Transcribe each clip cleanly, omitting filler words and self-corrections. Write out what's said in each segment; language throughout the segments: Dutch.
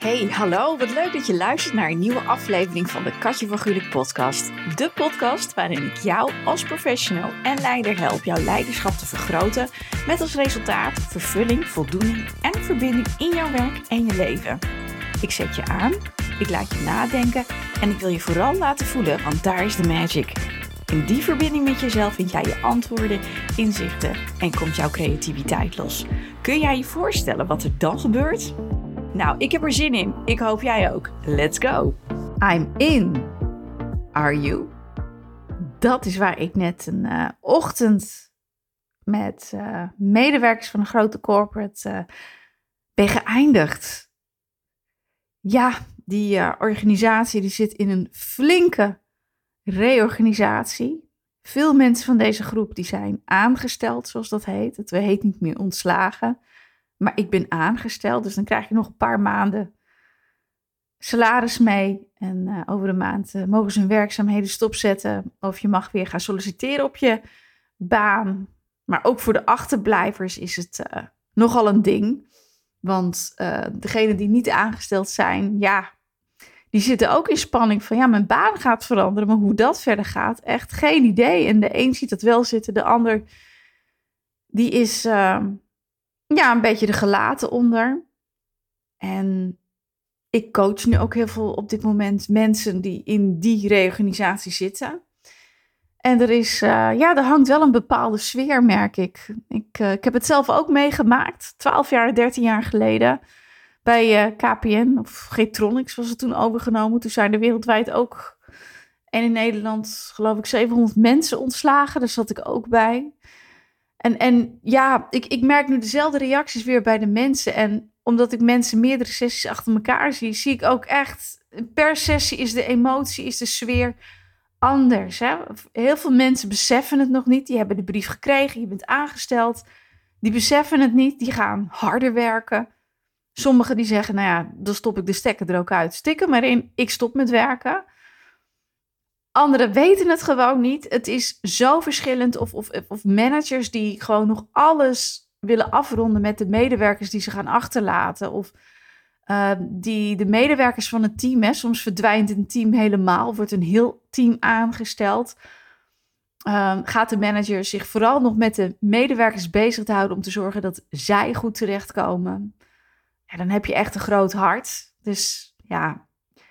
Hey, hallo. Wat leuk dat je luistert naar een nieuwe aflevering van de Katje van Gulik podcast. De podcast waarin ik jou als professional en leider help jouw leiderschap te vergroten met als resultaat vervulling, voldoening en verbinding in jouw werk en je leven. Ik zet je aan, ik laat je nadenken en ik wil je vooral laten voelen, want daar is de magic. In die verbinding met jezelf vind jij je antwoorden, inzichten en komt jouw creativiteit los. Kun jij je voorstellen wat er dan gebeurt? Nou, ik heb er zin in. Ik hoop jij ook. Let's go. I'm in. Are you? Dat is waar ik net een ochtend met medewerkers van een grote corporate ben geëindigd. Ja, die organisatie die zit in een flinke reorganisatie. Veel mensen van deze groep die zijn aangesteld, zoals dat heet. Het heet niet meer ontslagen. Maar ik ben aangesteld, dus dan krijg je nog een paar maanden salaris mee. En over de maand mogen ze hun werkzaamheden stopzetten. Of je mag weer gaan solliciteren op je baan. Maar ook voor de achterblijvers is het nogal een ding. Want degenen die niet aangesteld zijn, ja, die zitten ook in spanning van, ja, mijn baan gaat veranderen. Maar hoe dat verder gaat, echt geen idee. En de een ziet dat wel zitten, de ander, die is een beetje de gelaten onder. En ik coach nu ook heel veel op dit moment mensen die in die reorganisatie zitten. En er hangt wel een bepaalde sfeer, merk ik. Ik heb het zelf ook meegemaakt, 12 jaar, 13 jaar geleden, bij KPN, of Getronics was het toen overgenomen. Toen zijn er wereldwijd ook, en in Nederland geloof ik 700 mensen ontslagen. Daar zat ik ook bij. En ja, ik merk nu dezelfde reacties weer bij de mensen. En omdat ik mensen meerdere sessies achter elkaar zie ik ook echt, per sessie is de emotie, is de sfeer anders. Hè? Heel veel mensen beseffen het nog niet. Die hebben de brief gekregen, je bent aangesteld. Die beseffen het niet, die gaan harder werken. Sommigen die zeggen, nou ja, dan stop ik de stekker er ook uit. Stik er maar in, ik stop met werken. Anderen weten het gewoon niet. Het is zo verschillend. Of managers die gewoon nog alles willen afronden met de medewerkers die ze gaan achterlaten. Of de medewerkers van het team. Hè. Soms verdwijnt een team helemaal. Wordt een heel team aangesteld. Gaat de manager zich vooral nog met de medewerkers bezig te houden om te zorgen dat zij goed terechtkomen. Ja, dan heb je echt een groot hart. Dus ja,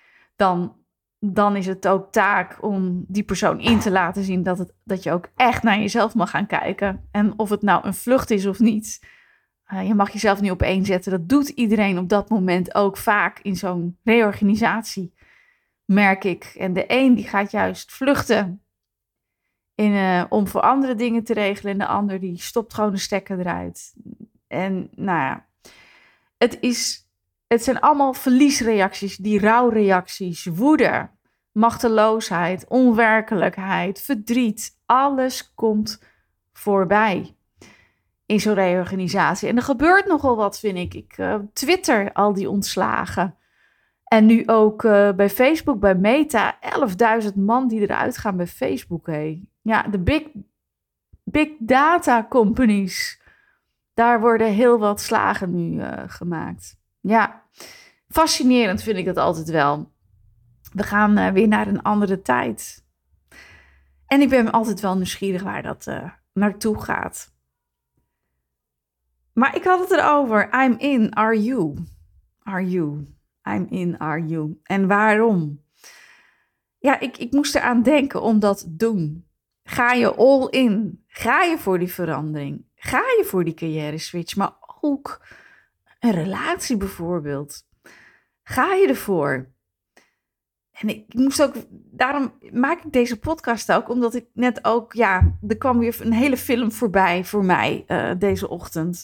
dan is het ook taak om die persoon in te laten zien dat je ook echt naar jezelf mag gaan kijken. En of het nou een vlucht is of niet. Je mag jezelf niet op één zetten. Dat doet iedereen op dat moment ook vaak in zo'n reorganisatie, merk ik. En de een die gaat juist vluchten om voor andere dingen te regelen. En de ander die stopt gewoon de stekker eruit. En nou ja, het zijn allemaal verliesreacties, die rouwreacties, woede, machteloosheid, onwerkelijkheid, verdriet. Alles komt voorbij in zo'n reorganisatie. En er gebeurt nogal wat, vind ik. Ik twitter al die ontslagen. En nu ook bij Facebook, bij Meta, 11.000 man die eruit gaan bij Facebook. Hé. Ja, de big data companies. Daar worden heel wat slagen nu gemaakt. Ja, fascinerend vind ik dat altijd wel. We gaan weer naar een andere tijd. En ik ben altijd wel nieuwsgierig waar dat naartoe gaat. Maar ik had het erover. I'm in, are you? Are you? I'm in, are you? En waarom? Ja, ik moest eraan denken om dat te doen. Ga je all in? Ga je voor die verandering? Ga je voor die carrière switch? Maar ook een relatie bijvoorbeeld. Ga je ervoor? En ik moest ook, daarom maak ik deze podcast ook, omdat ik net ook, ja, er kwam weer een hele film voorbij voor mij deze ochtend.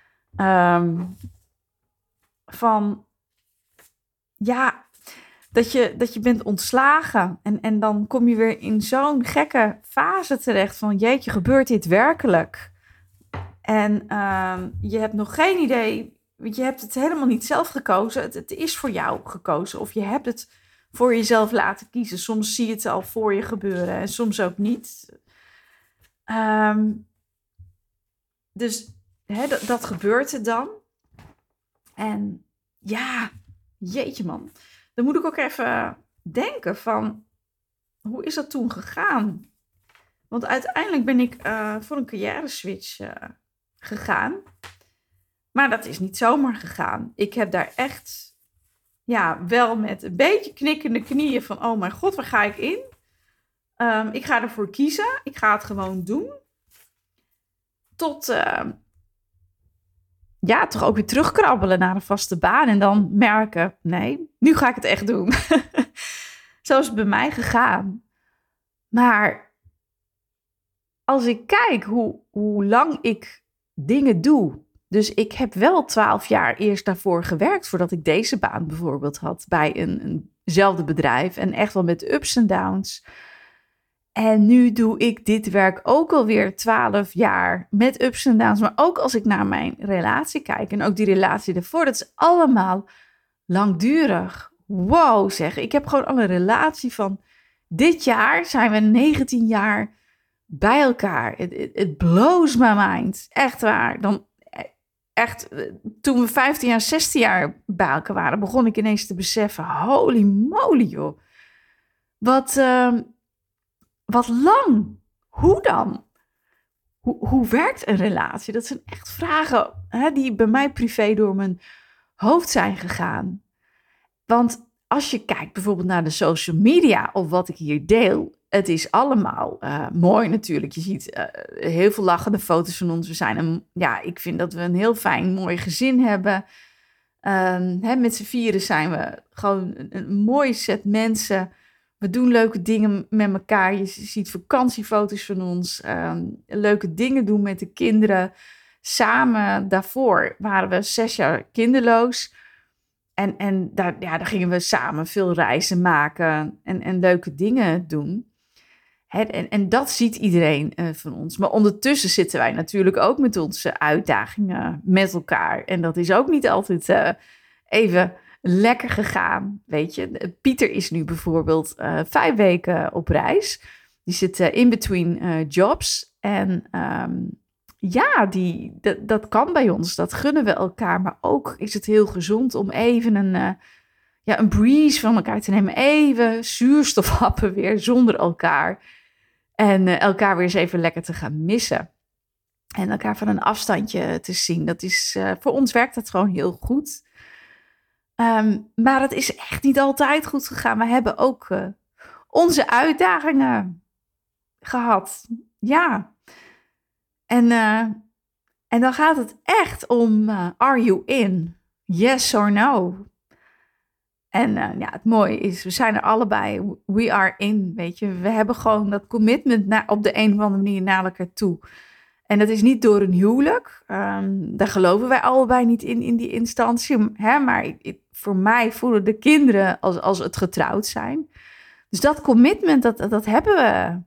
Van, ja, dat je bent ontslagen en dan kom je weer in zo'n gekke fase terecht van, jeetje, gebeurt dit werkelijk? En je hebt nog geen idee, want je hebt het helemaal niet zelf gekozen. Het is voor jou gekozen of je hebt het voor jezelf laten kiezen. Soms zie je het al voor je gebeuren en soms ook niet. Dus dat gebeurt er dan. En ja, Jeetje man. Dan moet ik ook even denken van, hoe is dat toen gegaan? Want uiteindelijk ben ik voor een carrière switch gegaan. Maar dat is niet zomaar gegaan. Ik heb daar echt, wel met een beetje knikkende knieën van, oh mijn god, waar ga ik in? Ik ga ervoor kiezen. Ik ga het gewoon doen. Tot, toch ook weer terugkrabbelen naar een vaste baan. En dan merken, nee, nu ga ik het echt doen. Zo is het bij mij gegaan. Maar als ik kijk hoe lang ik dingen doe. Dus ik heb wel 12 jaar eerst daarvoor gewerkt voordat ik deze baan bijvoorbeeld had bij eenzelfde bedrijf. En echt wel met ups en downs. En nu doe ik dit werk ook alweer 12 jaar met ups en downs. Maar ook als ik naar mijn relatie kijk en ook die relatie daarvoor, dat is allemaal langdurig. Wow zeg, ik heb gewoon al een relatie van dit jaar zijn we 19 jaar bij elkaar. Het blows my mind. Echt waar. Toen we 15 jaar, 16 jaar bij elkaar waren, begon ik ineens te beseffen, holy moly joh. Wat lang. Hoe dan? Hoe werkt een relatie? Dat zijn echt vragen die bij mij privé door mijn hoofd zijn gegaan. Want als je kijkt bijvoorbeeld naar de social media of wat ik hier deel, het is allemaal mooi natuurlijk. Je ziet heel veel lachende foto's van ons. Ik vind dat we een heel fijn, mooi gezin hebben. Met z'n vieren zijn we gewoon een mooi set mensen. We doen leuke dingen met elkaar. Je ziet vakantiefoto's van ons. Leuke dingen doen met de kinderen. Samen daarvoor waren we 6 jaar kinderloos. En daar gingen we samen veel reizen maken. En leuke dingen doen. En dat ziet iedereen van ons. Maar ondertussen zitten wij natuurlijk ook met onze uitdagingen met elkaar. En dat is ook niet altijd even lekker gegaan, weet je. Pieter is nu bijvoorbeeld 5 weken op reis. Die zit in between jobs. En dat kan bij ons. Dat gunnen we elkaar. Maar ook is het heel gezond om even een breeze van elkaar te nemen. Even zuurstofhappen weer zonder elkaar. En elkaar weer eens even lekker te gaan missen. En elkaar van een afstandje te zien. Dat is, voor ons werkt dat gewoon heel goed. Maar het is echt niet altijd goed gegaan. We hebben ook onze uitdagingen gehad. Ja. En dan gaat het echt om, are you in? Yes or no? En het mooie is, we zijn er allebei. We are in, weet je. We hebben gewoon dat commitment op de een of andere manier naar elkaar toe. En dat is niet door een huwelijk. Daar geloven wij allebei niet in die instantie. Maar voor mij voelen de kinderen als het getrouwd zijn. Dus dat commitment, dat hebben we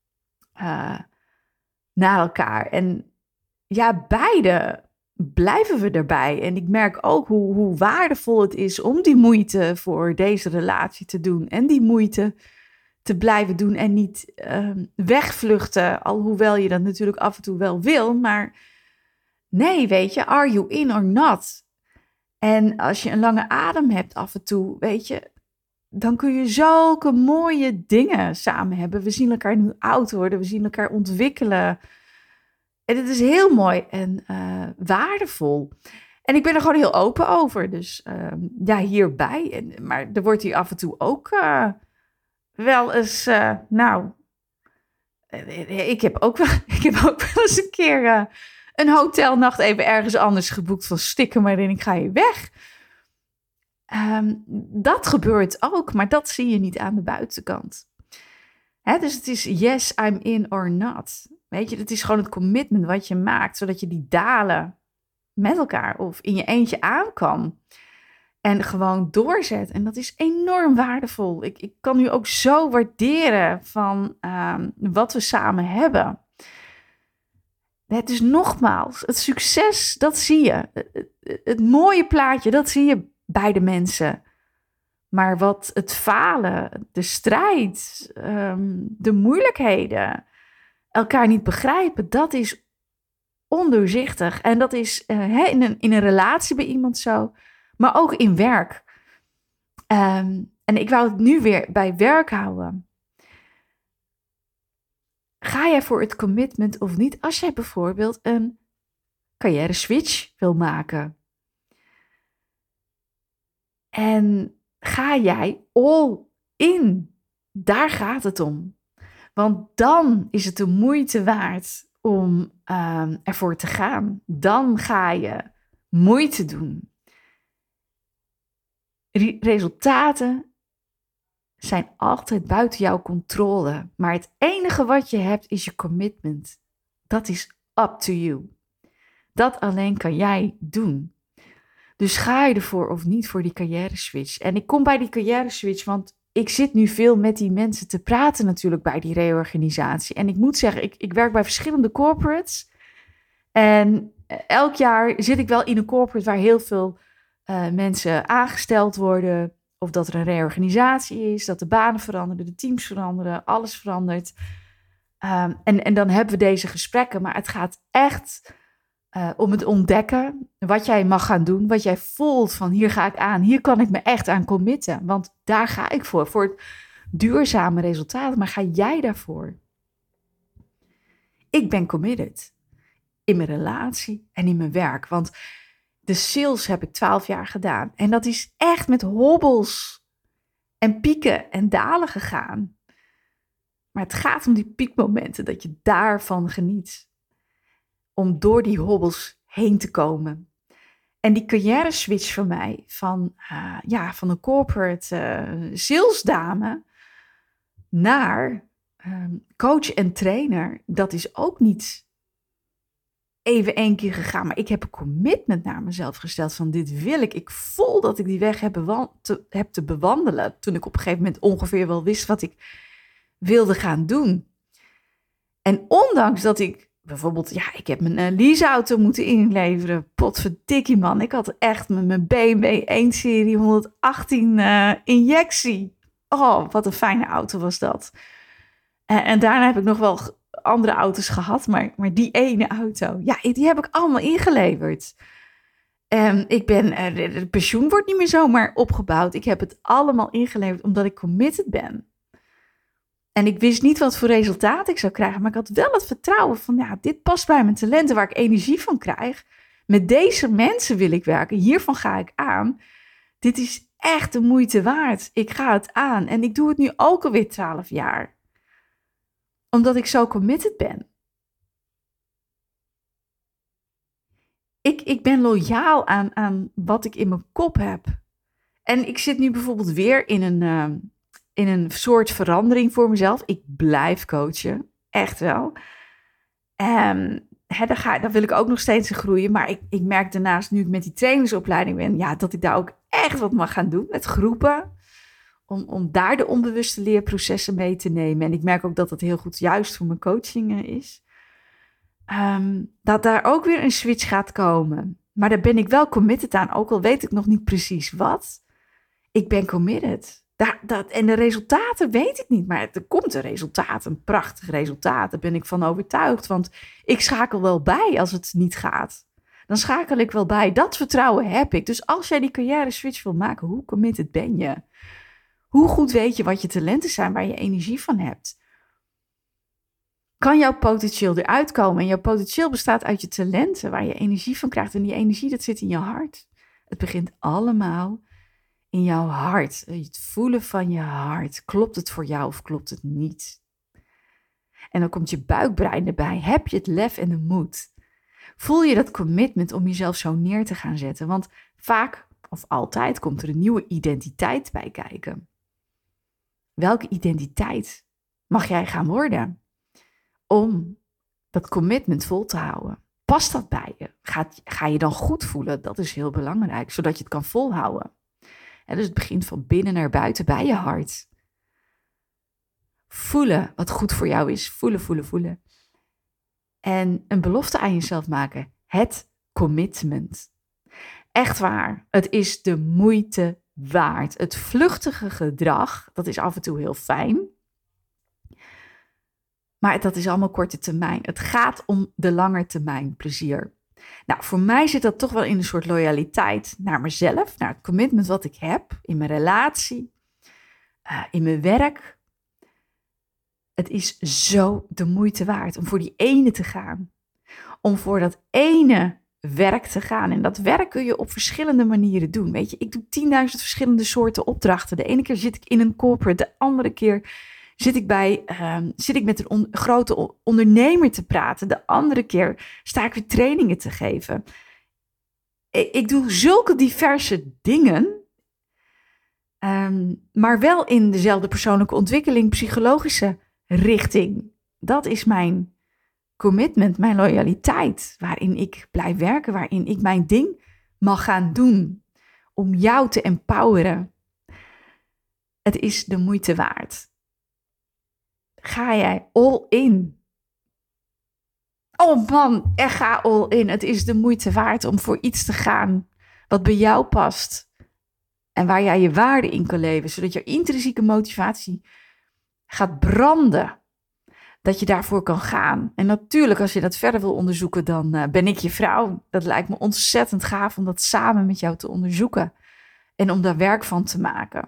naar elkaar. En ja, beide blijven we erbij. En ik merk ook hoe waardevol het is om die moeite voor deze relatie te doen. En die moeite te blijven doen en niet wegvluchten. Alhoewel je dat natuurlijk af en toe wel wil. Maar nee, weet je, are you in or not? En als je een lange adem hebt af en toe, weet je, dan kun je zulke mooie dingen samen hebben. We zien elkaar nu oud worden, we zien elkaar ontwikkelen. En het is heel mooi en waardevol. En ik ben er gewoon heel open over. Dus hierbij. Maar er wordt hier af en toe ook wel eens... ik heb ook wel eens een keer een hotelnacht even ergens anders geboekt. Van stikken maar in, ik ga hier weg. Dat gebeurt ook, maar dat zie je niet aan de buitenkant. Dus het is yes, I'm in or not. Weet je, het is gewoon het commitment wat je maakt, zodat je die dalen met elkaar of in je eentje aan kan. En gewoon doorzet. En dat is enorm waardevol. Ik kan nu ook zo waarderen van wat we samen hebben. Het is nogmaals, het succes, dat zie je. Het mooie plaatje, dat zie je bij de mensen. Maar wat het falen, de strijd, de moeilijkheden, elkaar niet begrijpen, dat is ondoorzichtig. En dat is in een relatie bij iemand zo, maar ook in werk. En ik wou het nu weer bij werk houden. Ga jij voor het commitment of niet? Als jij bijvoorbeeld een carrière switch wil maken. En ga jij all in? Daar gaat het om. Want dan is het de moeite waard om ervoor te gaan. Dan ga je moeite doen. Resultaten zijn altijd buiten jouw controle. Maar het enige wat je hebt is je commitment. Dat is up to you. Dat alleen kan jij doen. Dus ga je ervoor of niet voor die carrière switch? En ik kom bij die carrière switch, want ik zit nu veel met die mensen te praten natuurlijk bij die reorganisatie. En ik moet zeggen, ik werk bij verschillende corporates. En elk jaar zit ik wel in een corporate waar heel veel mensen aangesteld worden. Of dat er een reorganisatie is, dat de banen veranderen, de teams veranderen, alles verandert. En dan hebben we deze gesprekken, maar het gaat echt om het ontdekken wat jij mag gaan doen, wat jij voelt van hier ga ik aan, hier kan ik me echt aan committen, want daar ga ik voor het duurzame resultaat. Maar ga jij daarvoor? Ik ben committed in mijn relatie en in mijn werk, want de sales heb ik 12 jaar gedaan en dat is echt met hobbels en pieken en dalen gegaan. Maar het gaat om die piekmomenten, dat je daarvan geniet. Om door die hobbels heen te komen. En die carrière switch voor mij van een corporate salesdame naar coach en trainer, dat is ook niet even 1 keer gegaan. Maar ik heb een commitment naar mezelf gesteld van dit wil ik. Ik voel dat ik die weg heb te bewandelen. Toen ik op een gegeven moment ongeveer wel wist wat ik wilde gaan doen. En ondanks dat ik bijvoorbeeld, ik heb mijn leaseauto moeten inleveren. Potverdikkie man, ik had echt mijn BMW 1-serie 118 injectie. Oh, wat een fijne auto was dat. En daarna heb ik nog wel andere auto's gehad, maar die ene auto, die heb ik allemaal ingeleverd. Het pensioen wordt niet meer zomaar opgebouwd. Ik heb het allemaal ingeleverd omdat ik committed ben. En ik wist niet wat voor resultaat ik zou krijgen, maar ik had wel het vertrouwen van, dit past bij mijn talenten waar ik energie van krijg. Met deze mensen wil ik werken, hiervan ga ik aan. Dit is echt de moeite waard. Ik ga het aan en ik doe het nu ook alweer 12 jaar. Omdat ik zo committed ben. Ik ben loyaal aan wat ik in mijn kop heb. En ik zit nu bijvoorbeeld weer in een soort verandering voor mezelf. Ik blijf coachen, echt wel. Daar wil ik ook nog steeds in groeien. Maar ik merk daarnaast, nu ik met die trainingsopleiding ben, dat ik daar ook echt wat mag gaan doen met groepen. Om daar de onbewuste leerprocessen mee te nemen. En ik merk ook dat dat heel goed juist voor mijn coaching is. Dat daar ook weer een switch gaat komen. Maar daar ben ik wel committed aan, ook al weet ik nog niet precies wat. Ik ben committed. En de resultaten weet ik niet, maar er komt een resultaat, een prachtig resultaat. Daar ben ik van overtuigd, want ik schakel wel bij als het niet gaat. Dan schakel ik wel bij. Dat vertrouwen heb ik. Dus als jij die carrière switch wil maken, hoe committed ben je? Hoe goed weet je wat je talenten zijn, waar je energie van hebt? Kan jouw potentieel eruit komen? En jouw potentieel bestaat uit je talenten, waar je energie van krijgt. En die energie, dat zit in je hart. Het begint allemaal in jouw hart. Het voelen van je hart. Klopt het voor jou of klopt het niet? En dan komt je buikbrein erbij. Heb je het lef en de moed? Voel je dat commitment om jezelf zo neer te gaan zetten? Want vaak of altijd komt er een nieuwe identiteit bij kijken. Welke identiteit mag jij gaan worden om dat commitment vol te houden? Past dat bij je? Ga je dan goed voelen? Dat is heel belangrijk, zodat je het kan volhouden. En dus het begint van binnen naar buiten bij je hart. Voelen wat goed voor jou is. Voelen, voelen, voelen. En een belofte aan jezelf maken. Het commitment. Echt waar, het is de moeite waard. Het vluchtige gedrag, dat is af en toe heel fijn. Maar dat is allemaal korte termijn. Het gaat om de lange termijn plezier. Nou, voor mij zit dat toch wel in een soort loyaliteit naar mezelf, naar het commitment wat ik heb in mijn relatie, in mijn werk. Het is zo de moeite waard om voor die ene te gaan. Om voor dat ene werk te gaan. En dat werk kun je op verschillende manieren doen. Weet je, ik doe 10.000 verschillende soorten opdrachten. De ene keer zit ik in een corporate, de andere keer zit ik met een grote ondernemer te praten. De andere keer sta ik weer trainingen te geven. Ik doe zulke diverse dingen, maar wel in dezelfde persoonlijke ontwikkeling, psychologische richting. Dat is mijn commitment, mijn loyaliteit, waarin ik blijf werken, waarin ik mijn ding mag gaan doen om jou te empoweren. Het is de moeite waard. Ga jij all in? Oh man, ga all in. Het is de moeite waard om voor iets te gaan wat bij jou past. En waar jij je waarde in kan leven, zodat je intrinsieke motivatie gaat branden. Dat je daarvoor kan gaan. En natuurlijk, als je dat verder wil onderzoeken, dan ben ik je vrouw. Dat lijkt me ontzettend gaaf om dat samen met jou te onderzoeken. En om daar werk van te maken.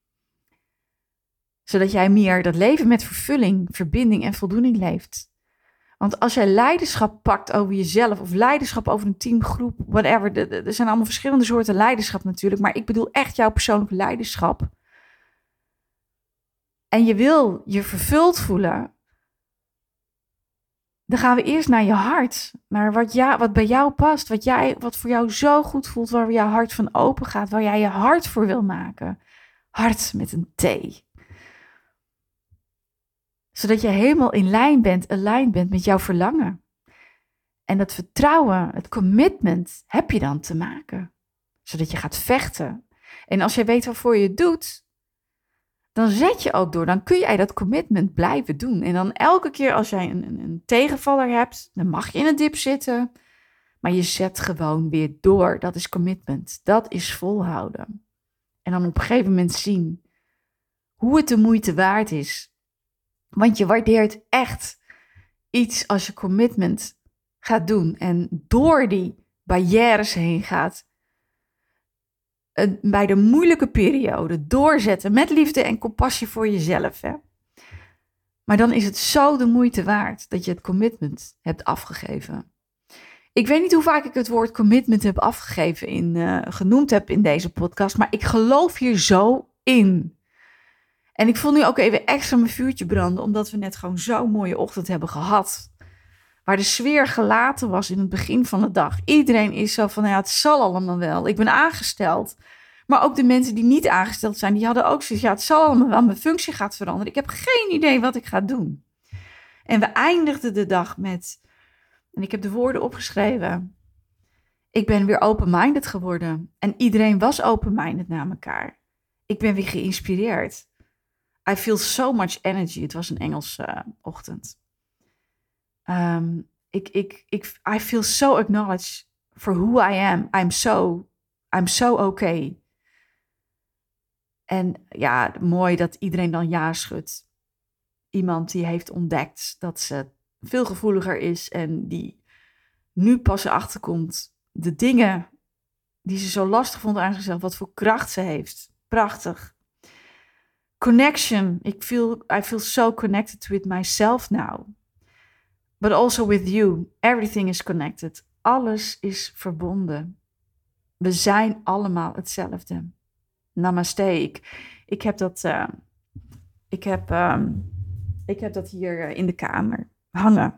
Zodat jij meer dat leven met vervulling, verbinding en voldoening leeft. Want als jij leiderschap pakt over jezelf of leiderschap over een teamgroep, whatever. Er zijn allemaal verschillende soorten leiderschap natuurlijk. Maar ik bedoel echt jouw persoonlijke leiderschap. En je wil je vervuld voelen. Dan gaan we eerst naar je hart. Naar wat bij jou past. Wat voor jou zo goed voelt. Waar jouw hart van open gaat. Waar jij je hart voor wil maken. Hart met een T. Zodat je helemaal in lijn bent, aligned bent met jouw verlangen. En dat vertrouwen, het commitment, heb je dan te maken. Zodat je gaat vechten. En als je weet waarvoor je het doet, dan zet je ook door. Dan kun jij dat commitment blijven doen. En dan elke keer als jij een tegenvaller hebt, dan mag je in een dip zitten. Maar je zet gewoon weer door. Dat is commitment. Dat is volhouden. En dan op een gegeven moment zien hoe het de moeite waard is. Want je waardeert echt iets als je commitment gaat doen. En door die barrières heen gaat. Bij de moeilijke periode doorzetten met liefde en compassie voor jezelf. Hè? Maar dan is het zo de moeite waard dat je het commitment hebt afgegeven. Ik weet niet hoe vaak ik het woord commitment heb afgegeven genoemd heb in deze podcast. Maar ik geloof hier zo in. En ik voel nu ook even extra mijn vuurtje branden. Omdat we net gewoon zo'n mooie ochtend hebben gehad. Waar de sfeer gelaten was in het begin van de dag. Iedereen is zo van, ja, het zal allemaal wel. Ik ben aangesteld. Maar ook de mensen die niet aangesteld zijn, die hadden ook zoiets. Ja, het zal allemaal wel. Mijn functie gaat veranderen. Ik heb geen idee wat ik ga doen. En we eindigden de dag met, en ik heb de woorden opgeschreven. Ik ben weer open-minded geworden. En iedereen was open-minded naar elkaar. Ik ben weer geïnspireerd. I feel so much energy. Het was een Engelse ochtend. I feel so acknowledged for who I am. I'm so okay. En ja, mooi dat iedereen dan ja schudt. Iemand die heeft ontdekt dat ze veel gevoeliger is en die nu pas erachter komt de dingen die ze zo lastig vond aan zichzelf, wat voor kracht ze heeft. Prachtig. Connection. I feel so connected with myself now. But also with you. Everything is connected. Alles is verbonden. We zijn allemaal hetzelfde. Namaste. Ik heb dat hier in de kamer hangen.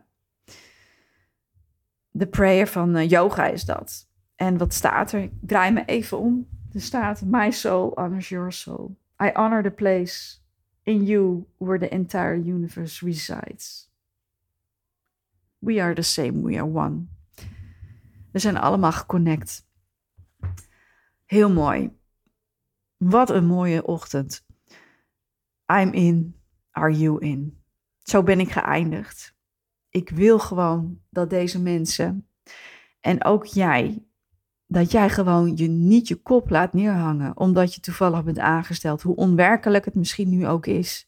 De prayer van yoga is dat. En wat staat er? Ik draai me even om. Er staat, my soul honors your soul. I honor the place in you where the entire universe resides. We are the same, we are one. We zijn allemaal geconnect. Heel mooi. Wat een mooie ochtend. I'm in, are you in? Zo ben ik geëindigd. Ik wil gewoon dat deze mensen en ook jij, dat jij gewoon niet je kop laat neerhangen, omdat je toevallig bent aangesteld, hoe onwerkelijk het misschien nu ook is.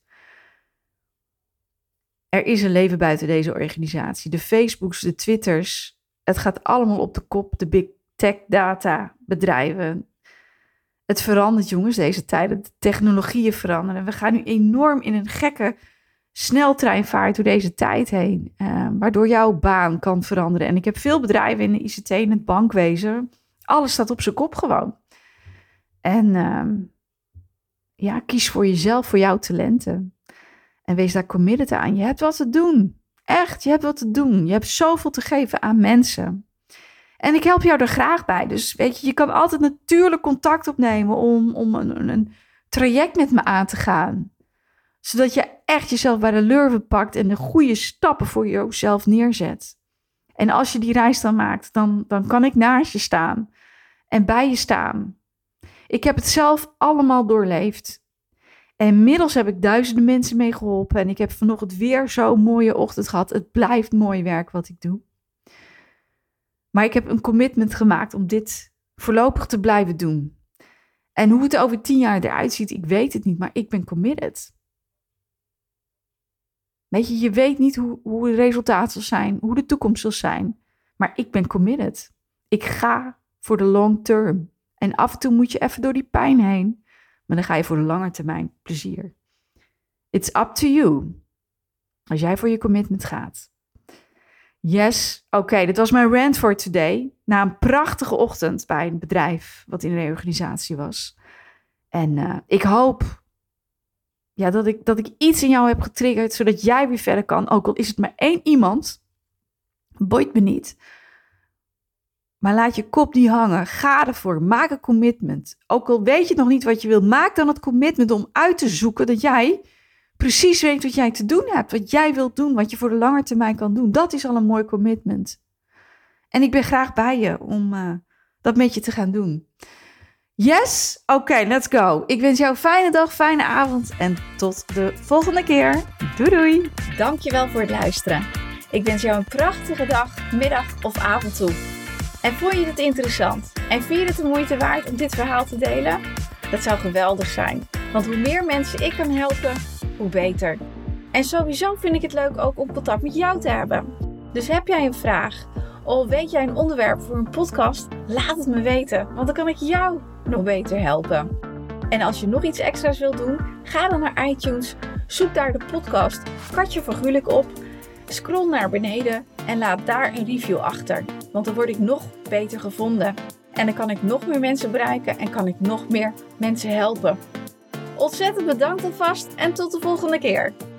Er is een leven buiten deze organisatie. De Facebooks, de Twitters, Het gaat allemaal op de kop, de big tech data bedrijven. Het verandert, jongens, deze tijden. De technologieën veranderen. We gaan nu enorm in een gekke sneltreinvaart door deze tijd heen. Waardoor jouw baan kan veranderen. En ik heb veel bedrijven in de ICT, in het bankwezen. Alles staat op zijn kop gewoon. En kies voor jezelf, voor jouw talenten. En wees daar committed aan. Je hebt wat te doen. Echt, je hebt wat te doen. Je hebt zoveel te geven aan mensen. En ik help jou er graag bij. Dus weet je kan altijd natuurlijk contact opnemen om een traject met me aan te gaan. Zodat je echt jezelf bij de lurven pakt en de goede stappen voor jezelf neerzet. En als je die reis dan maakt, dan kan ik naast je staan en bij je staan. Ik heb het zelf allemaal doorleefd. En inmiddels heb ik duizenden mensen mee geholpen. En ik heb vanochtend weer zo'n mooie ochtend gehad. Het blijft mooi werk wat ik doe. Maar ik heb een commitment gemaakt om dit voorlopig te blijven doen. En hoe het over 10 jaar eruit ziet, ik weet het niet. Maar ik ben committed. Weet je weet niet hoe het resultaat zal zijn. Hoe de toekomst zal zijn. Maar ik ben committed. Ik ga voor de long term. En af en toe moet je even door die pijn heen. Maar dan ga je voor de lange termijn plezier. It's up to you. Als jij voor je commitment gaat. Yes, oké, dit was mijn rant for today. Na een prachtige ochtend bij een bedrijf wat in reorganisatie was. En ik hoop dat ik iets in jou heb getriggerd, zodat jij weer verder kan. Ook al is het maar 1 iemand. Boeit me niet. Maar laat je kop niet hangen. Ga ervoor. Maak een commitment. Ook al weet je nog niet wat je wil, maak dan het commitment om uit te zoeken dat jij precies weet wat jij te doen hebt. Wat jij wilt doen, wat je voor de lange termijn kan doen. Dat is al een mooi commitment. En ik ben graag bij je om dat met je te gaan doen. Yes? Oké, let's go. Ik wens jou een fijne dag, fijne avond en tot de volgende keer. Doei doei. Dankjewel voor het luisteren. Ik wens jou een prachtige dag, middag of avond toe. En vond je dit interessant? En vind je het de moeite waard om dit verhaal te delen? Dat zou geweldig zijn. Want hoe meer mensen ik kan helpen, hoe beter. En sowieso vind ik het leuk ook om contact met jou te hebben. Dus heb jij een vraag? Of weet jij een onderwerp voor een podcast? Laat het me weten. Want dan kan ik jou nog beter helpen. En als je nog iets extra's wilt doen, ga dan naar iTunes. Zoek daar de podcast Katje van Gulik op. Scroll naar beneden en laat daar een review achter. Want dan word ik nog beter gevonden. En dan kan ik nog meer mensen bereiken en kan ik nog meer mensen helpen. Ontzettend bedankt alvast en tot de volgende keer.